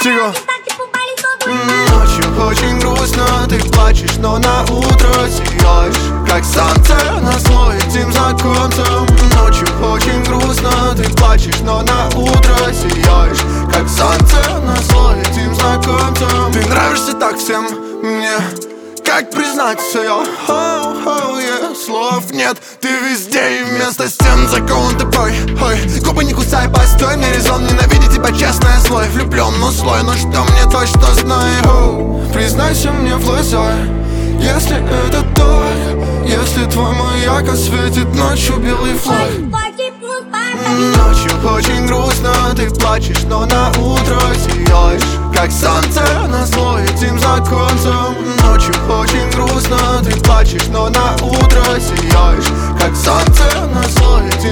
Тихо. Ночью очень грустно, ты плачешь, но на утро сияешь, как солнце на зло этим законцем. Ночью очень грустно, ты плачешь, но на утро сияешь, как солнце на зло этим законцем. Ты нравишься так всем мне, как признаться я, слов нет. Ты везде и вместо стен закован тупой. Ой, губы не кусай, постой, мне резон ненавидеть тебя, честное слой. Влюблен, но слой, но что мне точно знаю? Признайся мне в глаза, если это так, если твой маяк осветит ночью белый флаг. Ночью очень грустно, ты плачешь, но на утро сияешь, как солнце на зло этим законцем. Ночью очень грустно, ты плачешь, но на утро сияешь, как солнце на зло этим